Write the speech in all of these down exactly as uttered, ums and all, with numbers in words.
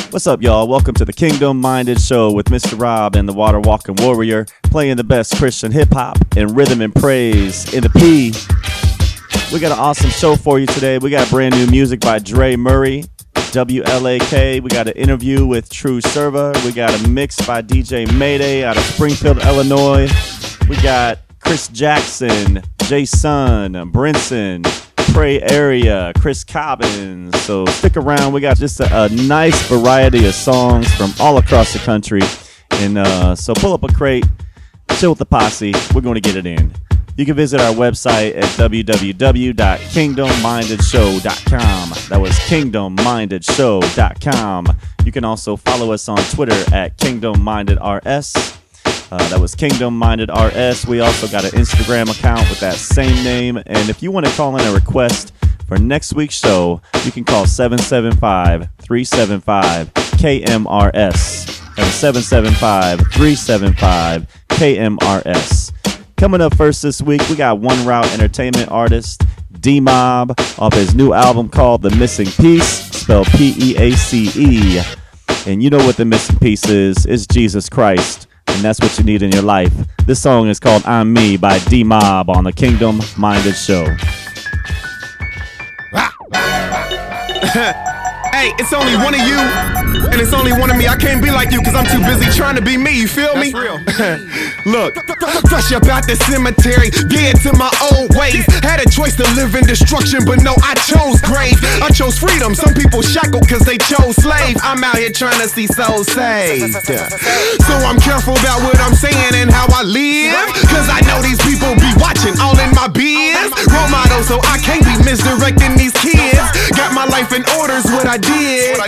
What's up, y'all? Welcome to the Kingdom Minded Show with Mister Rob and the Water Walking Warrior, playing the best Christian hip-hop and rhythm and praise in the P. We got an awesome show for you today. We got brand new music by Dre Murray, W L A K. We got an interview with True Serva. We got a mix by D J Mayday out of Springfield, Illinois. We got Chris Jackson, Jason, Brinson, Prey Area, Chris Cobbins. So stick around. We got just a, a nice variety of songs from all across the country. And uh, so pull up a crate, chill with the posse. We're going to get it in. You can visit our website at w w w dot kingdom minded show dot com. That was kingdom minded show dot com. You can also follow us on Twitter at kingdom minded r s. Uh, that was Kingdom Minded R S. We also got an Instagram account with that same name. And if you want to call in a request for next week's show, you can call seven seven five, three seven five, K M R S. That was seven seven five, three seven five, K M R S. Coming up first this week, we got One Route Entertainment artist D-Mob off his new album called The Missing Piece, spelled P E A C E. And you know what the missing piece is. It's Jesus Christ. And that's what you need in your life. This song is called I'm Me by D-Mob on the Kingdom Minded Show. Hey, it's only one of you, and it's only one of me. I can't be like you, cause I'm too busy trying to be me, you feel me? That's real. Look, fresh up out the cemetery, dead to my old ways. Had a choice to live in destruction, but no, I chose grave. I chose freedom, some people shackled cause they chose slave. I'm out here trying to see souls saved. So I'm careful about what I'm saying and how I live, cause I know these people be watching all in my biz. Role model, so I can't be misdirecting these kids. Got my life in order's what I did.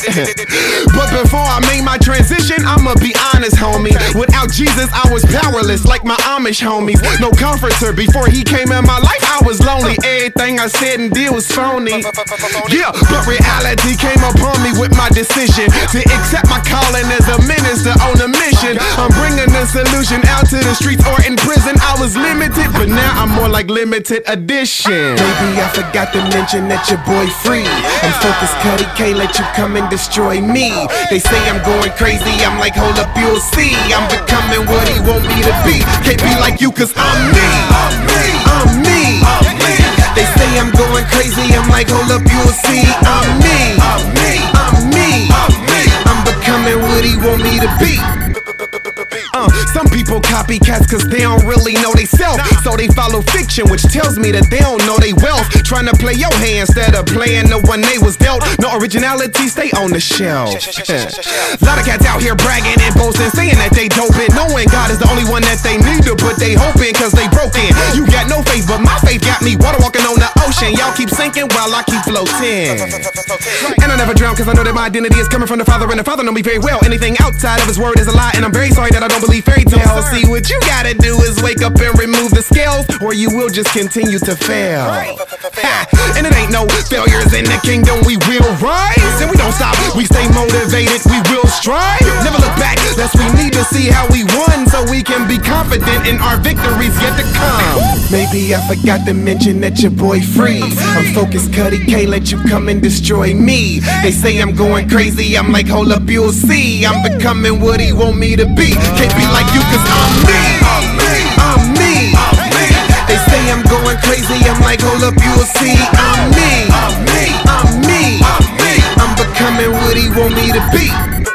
But before I made my transition, I'ma be honest, homie. Without Jesus, I was powerless, like my Amish homies. No comforter, before he came in my life, I was lonely. Everything I said and did was phony. Yeah, but reality came upon me with my decision to accept my calling as a minister on a mission. I'm bringing the solution out to the streets or in prison. I was limited, but now I'm more like limited edition. Maybe I forgot to mention that your boy free. I'm focused, Cuddy, can't let you come and destroy me. They say I'm going crazy, I'm like, hold up, you'll see. I'm becoming what he want me to be. Can't be like you, cause I'm me. I'm me. I'm me. I'm me. They say I'm going crazy, I'm like, hold up, you'll see. I'm me. I'm me. I'm me. I'm me. I'm becoming what he want me to be. Uh, some people copycats cause they don't really know they self. So they follow fiction, which tells me that they don't know they wealth. Trying to play your hand instead of playing the one they was dealt. No originality, stay on the shelf. Lot of cats out here bragging and boasting, saying that they doping, knowing God is the only one that they need to put they hope in, cause they broken. You got no faith, but my faith got me water walking on the ocean. Y'all keep sinking while I keep floating. And I never drown, cause I know that my identity is coming from the Father, and the Father know me very well. Anything outside of his word is a lie, and I'm very sorry that I don't believe fairy tales. See, what you gotta do is wake up and remove the scales, or you will just continue to fail. Ha, and it ain't no failures in the kingdom. We will rise, and we don't stop. We stay motivated, we will strive. Never look back, lest we need to see how we won, so we can be confident in our victories yet to come. Maybe I forgot to mention that your boy free. I'm focused, Cuddy, can't let you come and destroy me. They say I'm going crazy, I'm like, hold up, you'll see. I'm becoming what he want me to be. Can't be like you, cause I'm me. I'm me. I'm me. I'm me. They say I'm going crazy, I'm like, hold up, you'll see. I'm me. I'm me. I'm me. I'm me. I'm becoming what he want me to be.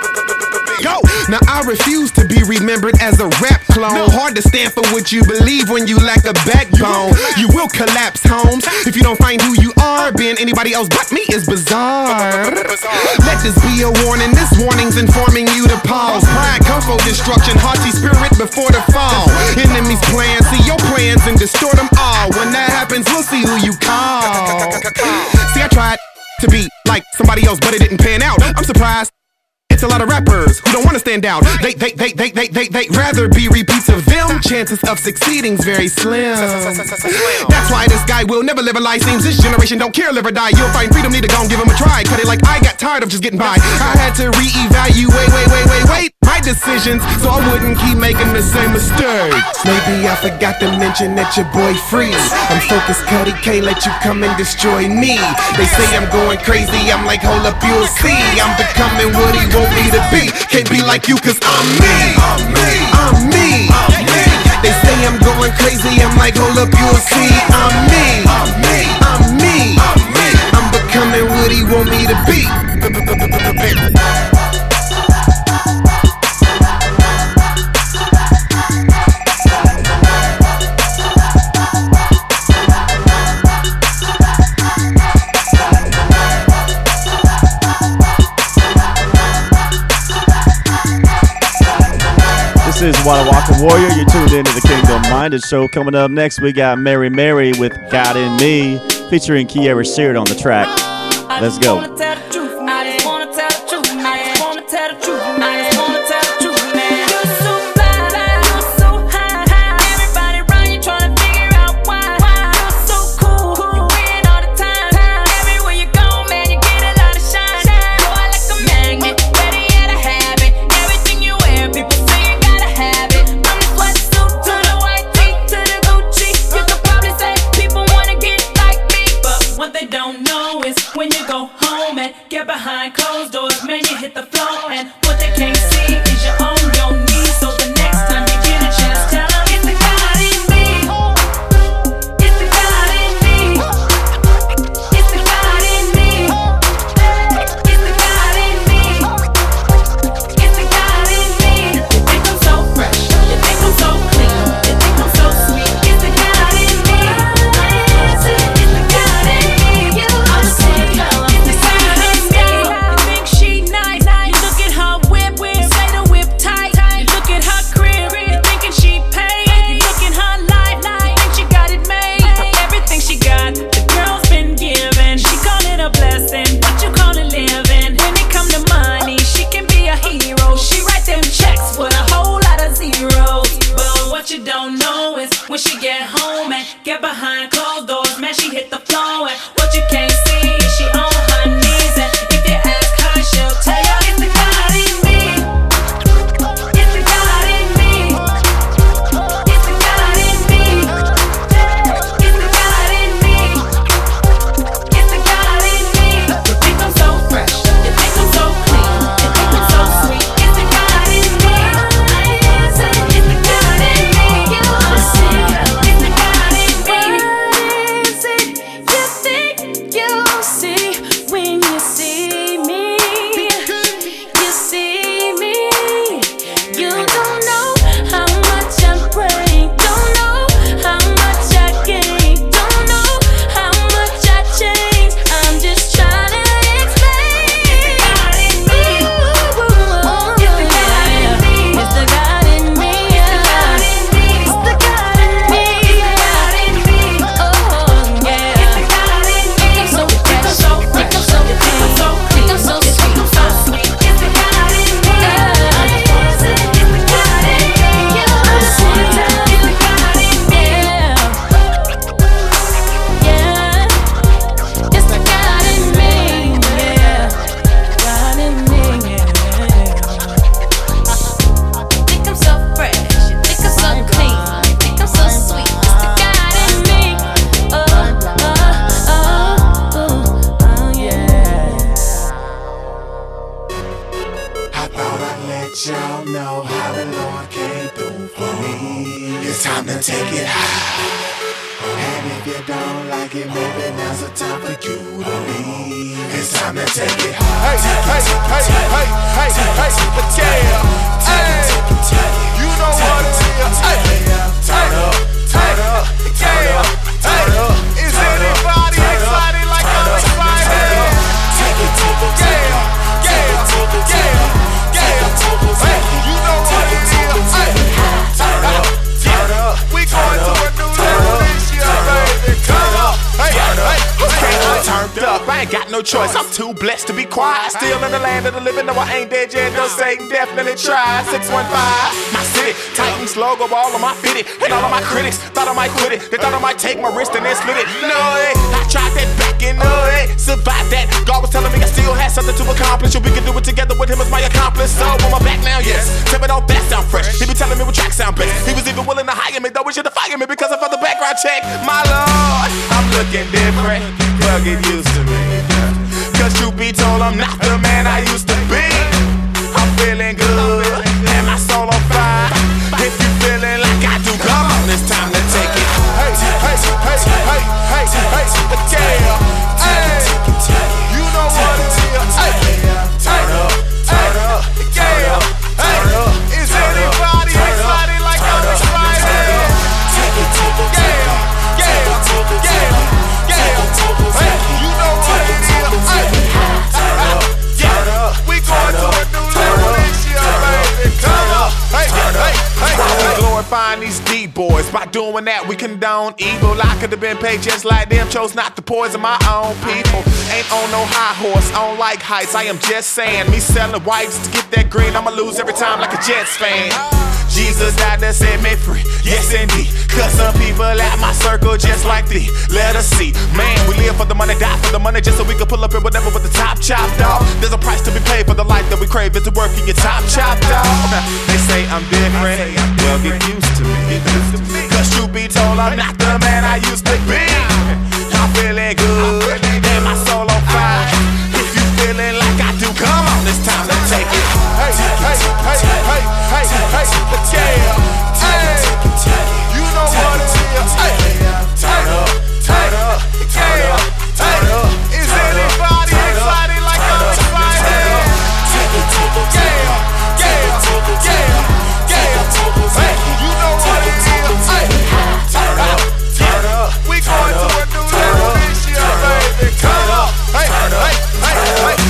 Go. Now I refuse to be remembered as a rap clone. No. Hard to stand for what you believe when you lack a backbone. You will collapse, Holmes, if you don't find who you are. Being anybody else but me is bizarre. Let this be a warning. This warning's informing you to pause. Pride comes for destruction. Haughty spirit before the fall. Enemies plan, see your plans and distort them all. When that happens, we'll see who you call. See, I tried to be like somebody else, but it didn't pan out. I'm surprised. It's a lot of rappers who don't wanna stand out. They, they, they, they, they, they, they rather be repeats of them. Chances of succeeding's very slim. That's why this guy will never live a lie. Seems this generation don't care, live or die. You'll find freedom, need to go and give him a try. Cut it like I got tired of just getting by. I had to reevaluate, wait, wait, wait, wait. My right decisions so I wouldn't keep making the same mistakes. Maybe I forgot to mention that your boy free. I'm focused, Cuddy, can't let you come and destroy me. They say I'm going crazy, I'm like, hold up, you'll see. I'm becoming what he want me to be. Can't be like you, cause I'm me. I'm me. I'm me. I'm me. They say I'm going crazy, I'm like, hold up, you'll see. I'm me. I'm me. I'm me. I'm me. I'm becoming what he want me to be. This is Wada Waka Warrior. You're tuned into the Kingdom Minded Show. Coming up next, we got Mary Mary with God in Me, featuring Kiera Sheard on the track. Let's go. Behind closed doors, man, you hit the floor, and what they can't see is you're on your knees. So the next time you get a chance, tell them it's the God in me. It's the God in me. It's the God in me. It's the God in me. It's the God in me. You think I'm so fresh, you think I'm so clean, you think I'm so sweet. It's the God in me. It's the God in me. I'm sick, it's the God in me. When she get home and get behind closed doors, man, she hit the floor, and what you can't see is she on her knees, and if you ask her, she'll tell you it's the God in me. It's the God in me. It's the God in me. It's the God in me. It's the God in me. You think I'm so fresh, you think I'm so clean, you think I'm so sweet. It's the God in me. It's the God in me. I'm sick. Choice. I'm too blessed to be quiet. Still in the land of the living, though I ain't dead yet. Though Satan definitely tried. six one five, my city. Titans logo all on my fitted. And all of my critics thought I might quit it. They thought I might take my wrist and then split it. No, eh, I tried that back and no, eh, survived that. God was telling me I still had had something to accomplish, and we can do it together with him as my accomplice. So on my back now, yes. Tell me don't that sound fresh. He be telling me what track sound best. He was even willing to hire me, though he should have fired me because I felt the background check. My lord, I'm looking different. Well, get used to me. Cause truth be told, I'm not the man I used to be. I'm feeling good, and my soul on fire. If you feeling like I do, come on, it's time to take it. Hey, hey, hey, hey, hey, hey, yeah. Hey, you know what it is. Hey, turn up, turn up, yeah. Hey, is anybody excited like I'm excited? Yeah, yeah, yeah, yeah. Hey, you know what it is. Hey, yeah, we going to a new level this year, baby. Come on, hey, hey, hey, hey. Glorifying these D-boys. By doing that, we condone evil. I could have been paid just like them. Chose not to poison my own people. Ain't on no high horse, on like heights. I am just saying, me selling whites to get that green, I'ma lose every time like a Jets fan. Jesus died to set me free, yes indeed. Cause some people at my circle just like thee. Let us see, man, we live for the money, die for the money, just so we can pull up in whatever with the top chopped off. There's a price to be paid for the life that we crave. It's to work in your top chopped off. They say I'm different, well get used to me. Cause truth be told, I'm not the man I used to be. I'm feeling good, and my soul on fire. If you feeling like I do, come on, it's time to take it. Hey, hey, hey, hey, hey, hey, yeah. Hey, you know what it is. Hey, turn up, turn up, yeah. Hey, is anybody excited like I'm excited? Yeah, yeah, yeah, yeah. Hey, you know what it is. Hey, turn up, turn up. We going to a new level this year, baby. Come on, hey, hey, hey, hey.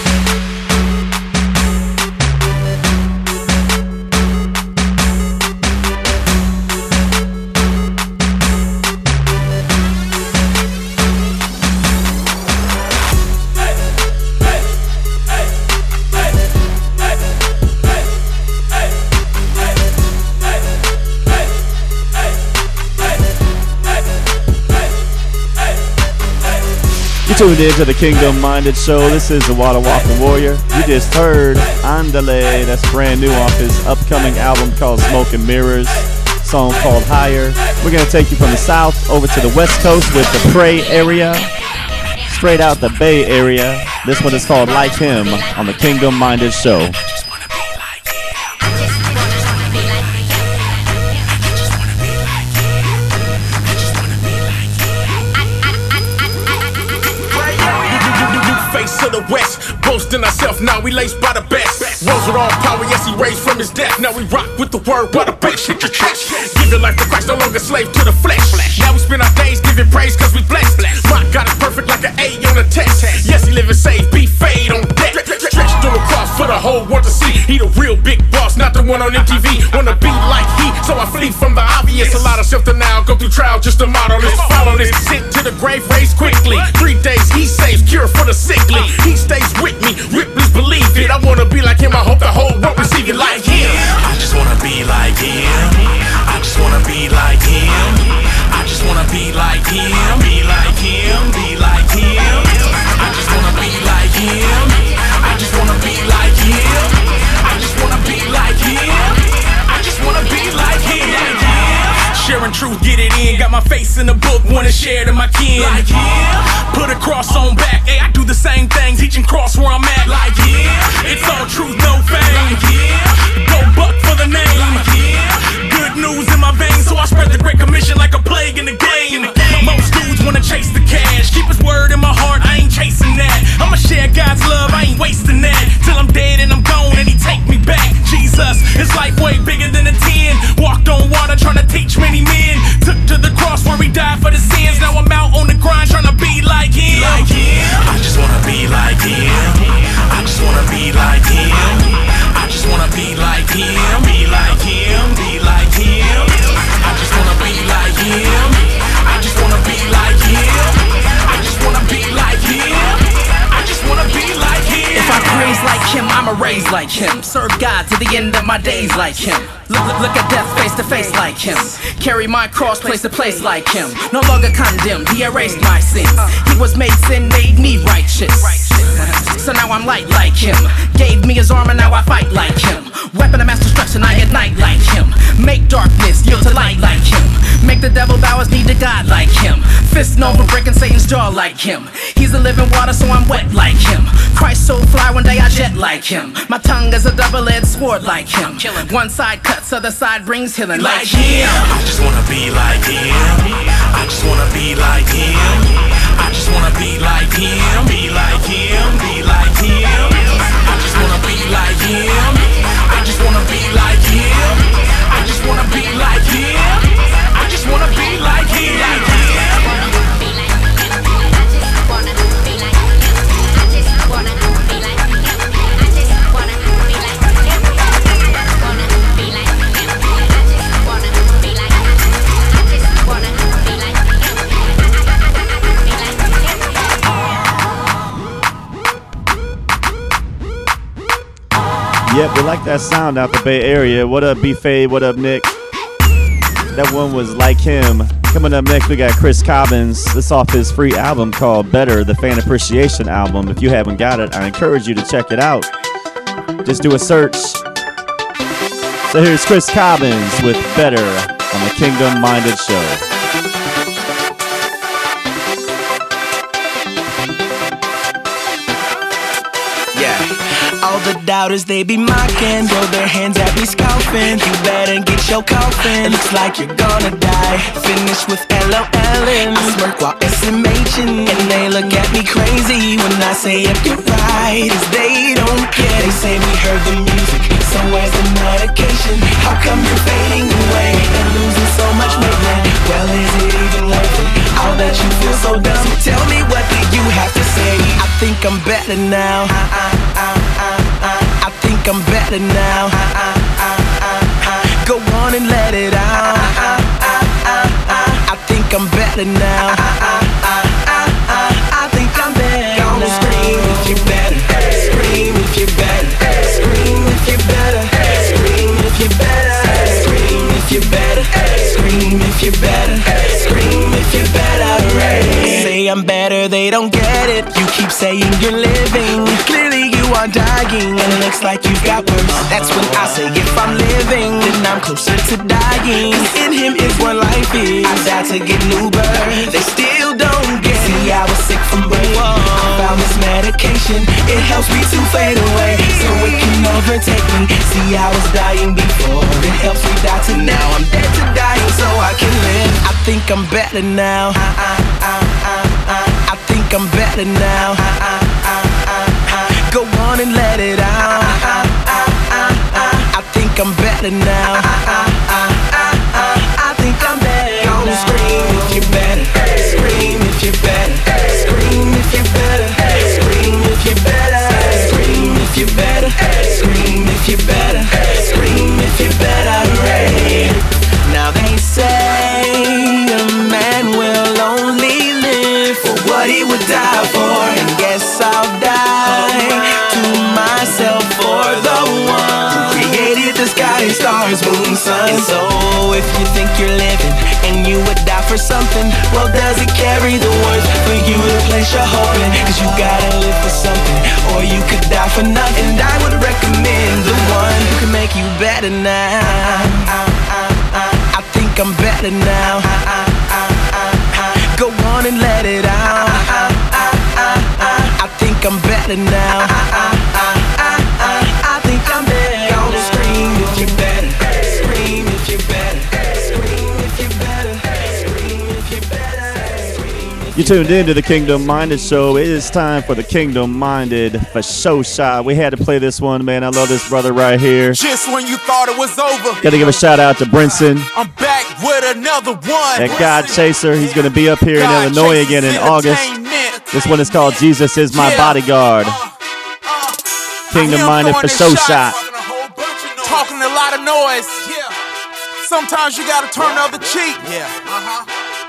Tuned in to the Kingdom Minded Show. This is the Water Walking Warrior. You just heard Andale, that's brand new off his upcoming album called Smoke and Mirrors, song called Higher. We're going to take you from the south over to the west coast with the Prey area, straight out the Bay Area. This one is called Like Him on the Kingdom Minded Show. To the west, boasting ourselves, now we laced by the best. Rose with all power, yes, he raised from his death. Now we rock with the word, by the bass hit your chest. Give your life to Christ, no longer slave to the flesh. Now we spend our days giving praise cause we blessed. My God is perfect like an A on a test. Yes, he live and save, be fade on deck. Stretched on the cross for the whole world to see. He the real big boss, not the one on M T V. Wanna be like he, so I flee from the obvious. A lot of self-denial, go through trial just to model this. Follow this, sit to the grave, raise quickly. Three days he saves, cure for the sickly. He stays with me, Ripley's believe it. I wanna be like him, I hope the whole world receive it like him. I just wanna be like him. I just wanna be like him. I just wanna be like him. Be like him, be like him. I just wanna be like him. I just wanna be like him. I just wanna be like him. I just wanna be like him. Sharing truth, get it in. Got my face in the book, wanna share to my kin. Like him. Put a cross on back, hey, I do the same thing. Teaching cross where I'm at. Like him. It's all truth, no fame. Like him. Go buck for the name. Like him. Good news in my veins, so I spread the great commission like a plague in the game. Most dudes wanna chase the cash. Keep his word in my heart, I ain't chasing that. I'ma share God's love, I ain't wasting that. Till I'm dead and I'm gone and he take me back. Jesus, his life way bigger than a ten. Walked on water trying to teach many men. Took to the cross where he died for the sins. Now I'm out on the grind trying to be like him. Like him. I just wanna be like him. I just wanna be like him. I just wanna be like him. Be like him. Be like him. I just wanna be like him. I just wanna be like him. I just wanna be like him. I just wanna be like him. If I praise like him, I'ma raise like him. Serve God to the end of my days like him. Look, look, look at death face to face like him. Carry my cross place to place like him. No longer condemned, he erased my sins. He was made sin, made me righteous. So now I'm light like him. Gave me his arm and now I fight like him. Weapon of mass destruction, I ignite like him. Make darkness yield to light like him. Make the devil bow his knee to God like him. Fist known for breaking Satan's jaw like him. He's the living water, so I'm wet like him. Christ so fly, one day I jet like him. My tongue is a double-edged sword like him. One side cuts, other side brings healing like him. I just wanna be like him. I just wanna be like him. I just wanna be like him. Be like him. Be like him. I just wanna be like him. I just wanna be like him. I just wanna be like him. I just wanna be like him. Like him. Yep, we like that sound out the Bay Area. What up, B-Fade? What up, Nick? That one was Like Him. Coming up next, we got Chris Cobbins. This off his free album called Better, the Fan Appreciation album. If you haven't got it, I encourage you to check it out. Just do a search. So here's Chris Cobbins with Better on the Kingdom Minded Show. All the doubters, they be mocking, throw their hands at me scalping. You better get your coffin, looks like you're gonna die. Finish with L O L and I smirk while S M H'ing. And they look at me crazy when I say if you're right, as they don't care. They say we heard the music, so where's the medication? How come you're fading away and losing so much weight? Well, is it even worth it? I'll bet you feel so dumb. So tell me, what do you have to say? I think I'm better now. I, I, I, I, I, I think I'm better now. I, I, I, I, I, go on and let it out. I, I, I, I, I, I think I'm better now. I, I, I, I, I, I think I'm better now. Don't scream if you're better. Scream if you're better. Scream if you're better. Scream if you're better. Scream if you're better. Scream if you're better. Scream if you're better. Say I'm better, they don't get it. You keep saying you're living, clearly you are dying, and it looks like you've got worse. That's when I say if I'm living, then I'm closer to dying. Cause in him is where life is. I died to get new birth, they still don't get it. See, I was sick from birth, I found this medication. It helps me to fade away, so it can overtake me. See, I was dying before, it helps me die to now. I'm dead to dying so I can live. I think I'm better now. I, I, I, I, I, I think I'm better now. I, I, I, I, I, go on and let it out. I, I, I, I, I, I think I'm better now. I, I, I, I, I, I think I'm better. Don't scream if you're better. Scream if you're better. Scream if you're better. Scream if you're better. Scream if you're better. Scream if you're better. Scream if you're better. Now they say a man will only live for what he would die for, and guess I'll die to myself for the one who created the sky, stars, moon, sun. And so if you think you're living and you would die for something, well, does it carry the worth for you to place your hope in? Cause you gotta live for something, or you could die for nothing. And I would recommend the one who can make you better now. I, I, I, I think I'm better now. I, I, I, I, I, go on and let it out. I, I, I, I, I think I'm better now. I, I, I, I, I, I think I'm better. Don't scream if you're better. Scream if you're better. Scream if you're better. Scream if you're better. You tuned in to the Kingdom Minded Show. It is time for the Kingdom Minded for show shot. We had to play this one, man. I love this brother right here. Just when you thought it was over, Got to give a shout out to Brinson, I'm back with another one. that God Chaser. He's going to be up here in God Illinois Chasers again in August. Entertainment. This one is called Jesus is My Yeah. Bodyguard. Uh, uh, Kingdom I hear 'em Minded throwing for their show shots, shot. Talking a lot of noise. Yeah. Sometimes you gotta turn the other cheek. Yeah. Uh-huh.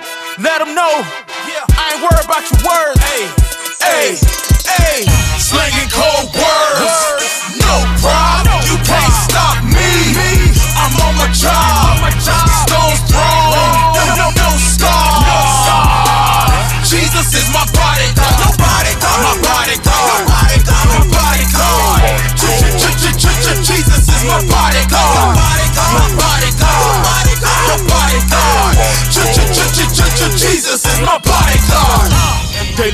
Let them know. Yeah. I ain't worried about your words. Hey. Hey. Hey. Slinging cold words. words. No problem. No you problem. Can't stop me. me. I'm on my job. My job. Stones thrown. No, no, no, no scar. No scar. Jesus is my bodyguard. My bodyguard. My bodyguard. My bodyguard. My bodyguard.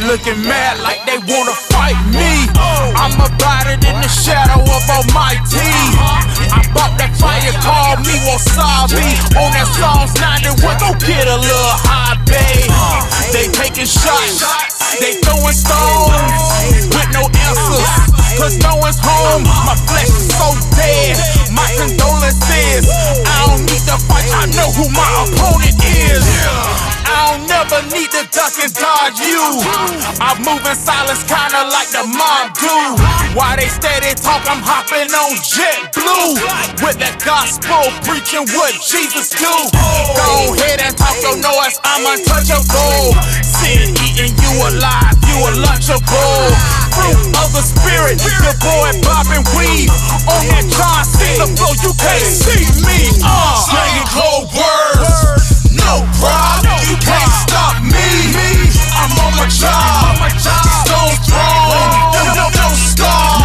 looking mad like they wanna fight me. I'm about it in the shadow of Almighty. I bought that fire, call me Wasabi. On that Psalms ninety-one, go get a little high, babe. They taking shots, they throwing stones with no answers, cause no one's home. My flesh is so dead, my condolences. I don't need to fight, I know who my opponent is. I don't never need to duck and dodge you. I move in silence kinda like the mob do. While they steady talk, I'm hopping on JetBlue with that gospel, preaching what Jesus do. Go ahead and talk your noise, I'm untouchable. Sin eating you alive, you a lunchable. Fruit of the spirit, your boy bobbing weed on that John Cena flow, you can't see me. Uh, slanging cold words, no problem, you can't stop me. I'm on my job, stone throne, no, no, no star.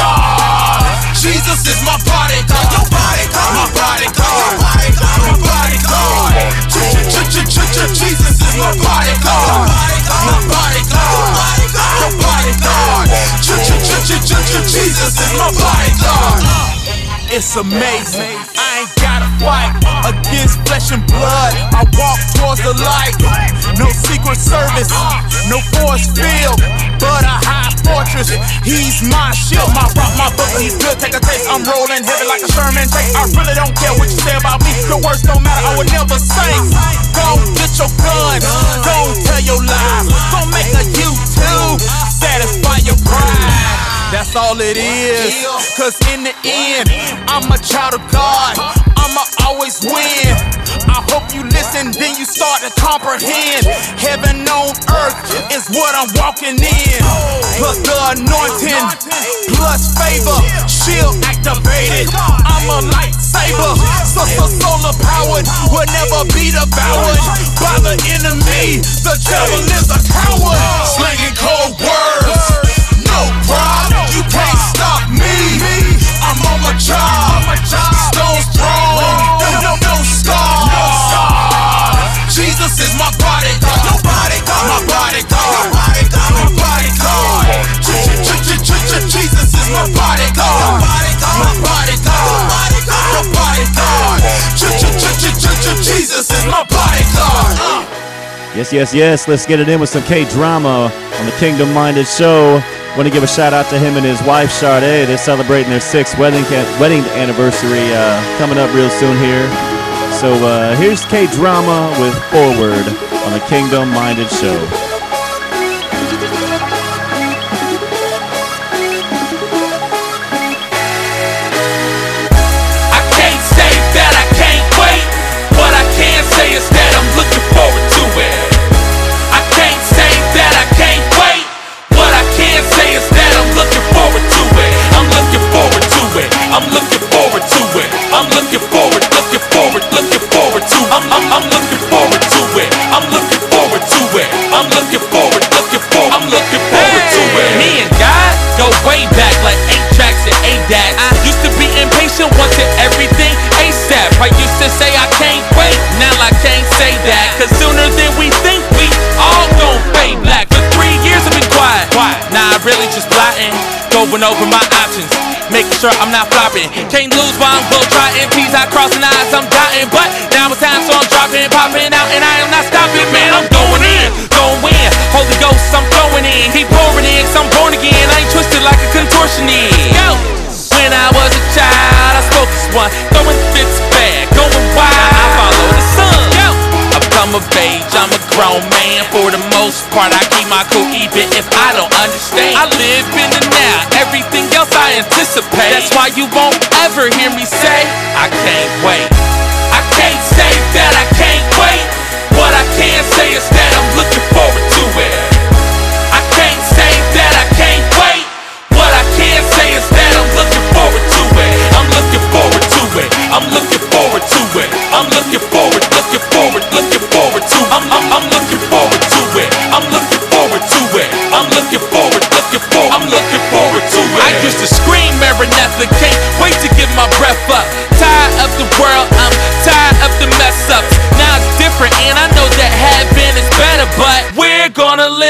Jesus is my bodyguard, your bodyguard, my bodyguard, my bodyguard. Jesus is my bodyguard, my bodyguard, your bodyguard. Jesus is my bodyguard. It's amazing, I ain't gotta fight against flesh and blood. I walk towards the light, no secret service, no force field, but a high fortress. He's my shield, my rock, my book, he's good. Take a taste, I'm rolling heavy like a Sherman tank. I really don't care what you say about me, your words don't matter, I would never say. Go get your gun, don't tell your lies, don't make a YouTube, satisfy your pride. That's all it is, cause in the end, I'm a child of God, I'ma always win. I hope you listen, then you start to comprehend. Heaven on earth is what I'm walking in. Plus the anointing, plus favor, shield activated. I'm a lightsaber, so so solar powered, will never be devoured by the enemy. The devil is a coward, slinging cold words. No problem, you can't stop me. I'm on my job, stone's thrown, no, no, no scar. Jesus is my bodyguard, no bodyguard, my bodyguard, my bodyguard. Jesus is my bodyguard, my bodyguard, my bodyguard. Jesus is my bodyguard. Yes, yes, yes. Let's get it in with some K-drama on the Kingdom Minded Show. Want to give a shout out to him and his wife Sade. They're celebrating their sixth wedding wedding anniversary uh, coming up real soon here. So uh, here's K-drama with Forward on the Kingdom Minded Show. I can't say that I can't wait. What I can say is that I'm looking forward to it. I can't say that I can't wait. What I can say is that I'm looking forward to it. I'm looking forward to it. I'm looking forward to it. I'm looking forward, looking forward, looking forward to. I'm I'm I'm looking forward to it. I'm looking forward to it. I'm looking forward, looking forward. I'm looking forward to it. Me and God go way back like eight tracks and eight dads. I used to be impatient, wanted everything ASAP. I used to say I can't wait, now I can't say that. Cause sooner than we think, we all gon' fade black. For three years I've been quiet, quiet. Nah, I really just plotting, going over my options, making sure I'm not flopping. Can't lose while I'm glow trotting, P's I crossing, eyes I'm dotting. But now it's time, so I'm dropping, popping out, and I am not stopping, man. I'm going in, going in. Holy Ghost, I'm throwing in, keep pouring in, cause I'm born again. I ain't twisted like a contortionist. Yo, when I was a child, I spoke this one, throwing fits bad, going wild. I follow the sun. Yo, I've come of age, I'm a grown man. For the most part, I keep my cool even if I don't understand. I live in the now, everything else I anticipate. That's why you won't ever hear me say I can't wait. I can't say that I can't wait. What I can say is that I'm looking forward to it. I can't say that I can't wait. What I can say is that I'm looking forward to it. I'm looking forward to it. I'm looking forward to it. I'm looking forward, looking forward, looking forward to. I'm I'm I'm looking forward to it. I'm looking forward to it. I'm looking forward, looking forward. I'm looking forward to it. I used to scream Maranatha, can't wait to get my breath up. Tired of the world, I'm tired of the mess ups. Now it's different, and I know that heaven is better, but we're gonna live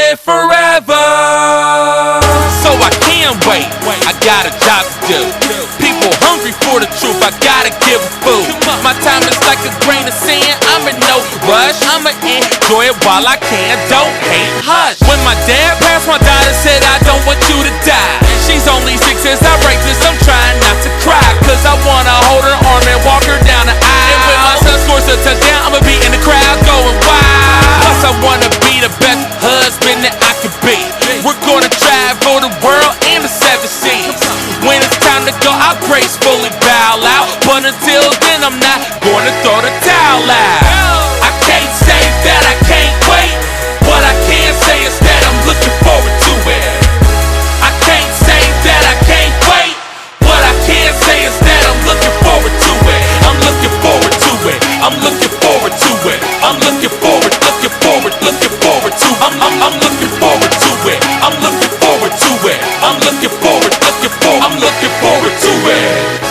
got a job to do. People hungry for the truth, I gotta give them food. My time is like a grain of sand, I'm in no rush. I'ma enjoy it while I can, don't hate, hush. When my dad passed, my daughter said, I don't want you to die. She's only six as I write this, I'm trying not to cry, cause I wanna hold her arm and walk her down the aisle. And when my son scores a touchdown, I'ma be in the crowd going wild. Plus I wanna be the best husband that I can be. We're gonna travel the world and the seven seas. When it's time to go, I'll gracefully bow out. But until then, I'm not gonna throw the towel out. I can't say that I can't wait. What I can say is that I'm looking forward to it. I can't say that I can't wait. What I can say is that I'm looking forward to it. I'm looking forward to it. I'm looking forward to it. I'm looking forward, looking forward, looking forward to. I'm I'm I'm looking forward to it. I'm looking forward to it. I'm looking forward, looking forward. I'm looking forward to it.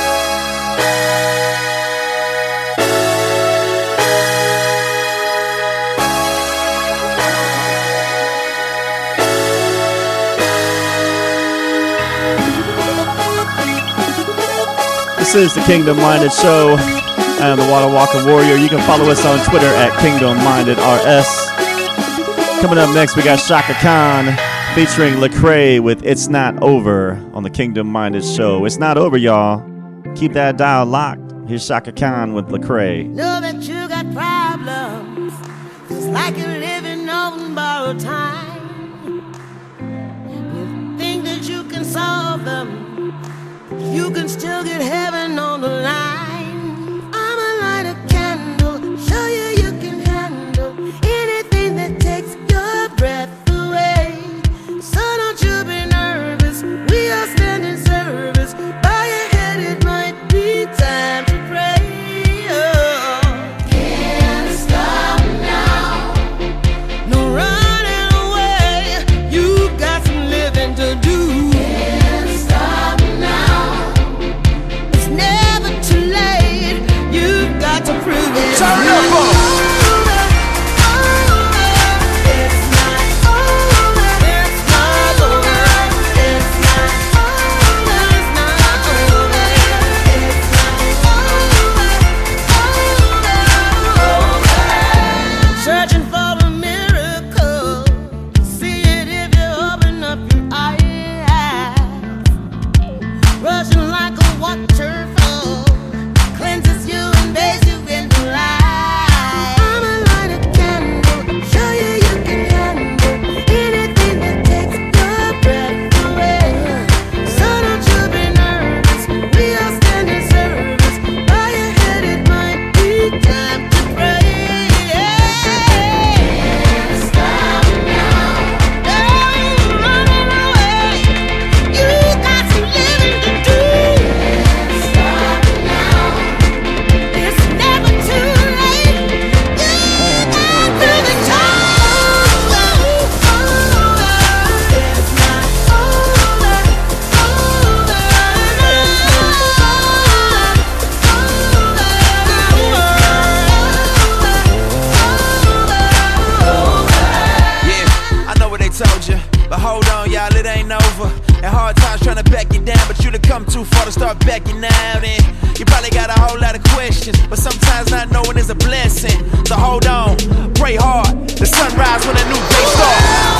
This is the Kingdom Minded Show. I am the Water Walking Warrior. You can follow us on Twitter at Kingdom Minded R S. Coming up next, we got Shaka Khan featuring Lecrae with It's Not Over on the Kingdom Minded Show. It's not over, y'all. Keep that dial locked. Here's Shaka Khan with Lecrae. Know that you got problems. It's like you're living on borrowed time. You think that you can solve them. You can still get heaven on the line. I'ma light a candle, show you you can handle anything that takes your breath away. So don't you be nervous, we are standing service. Bow your head, it might be time to pray. Oh. Can't stop now. No running away, you got some living to do. Turn up, boy. Searching for a miracle, see it if you open up your eyes. Rushing like a waterfall, cleanses you and bathes you in the light. I'ma light a candle, show you you can handle anything that takes your breath away. So don't you be nervous, we are standing service. Bow your head, it might be time to pray. Can't stop now. Don't running away. You got some living to do. Can't stop now. It's never too late. You got through the time. It's not over. Yeah, I know what they told you, but hold on, y'all, it ain't over. And hard times trying to back you down, but you done come too far to start backing out. And you probably got a whole lot of questions, but sometimes not knowing is a blessing. So hold on, pray hard, the sunrise when a new day starts.